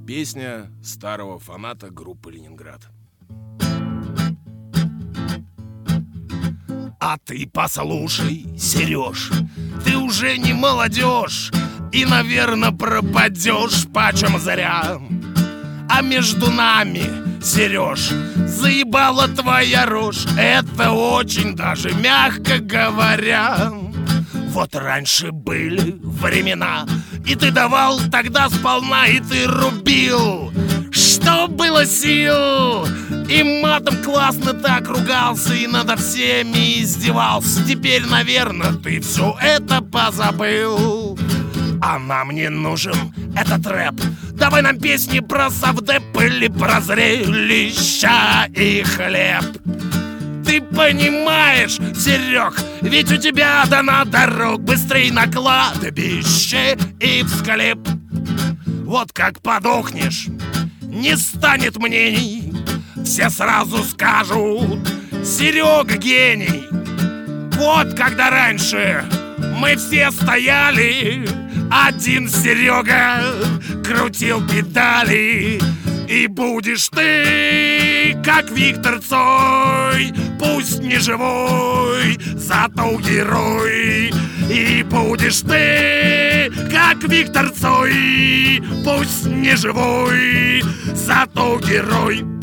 Песня старого фаната группы «Ленинград». А ты послушай, Сереж, ты уже не молодежь и, наверное, пропадешь почем зря. А между нами, Сереж, заебала твоя рожь. Это очень даже мягко говоря. Вот раньше были времена, и ты давал тогда сполна, и ты рубил, что было сил. И матом классно так ругался, и над всеми издевался. Теперь, наверное, ты все это позабыл. А нам не нужен этот рэп. Давай нам песни про совдеп или про зрелища и хлеб. Ты понимаешь, Серег, ведь у тебя дана дорог быстрей на кладбище и в склеп. Вот как подохнешь, не станет мнений, все сразу скажут: Серега гений. Вот когда раньше мы все стояли, один Серега крутил педали. И будешь ты, как Виктор Цой, пусть не живой, зато герой. И будешь ты, как Виктор Цой, пусть не живой, зато герой.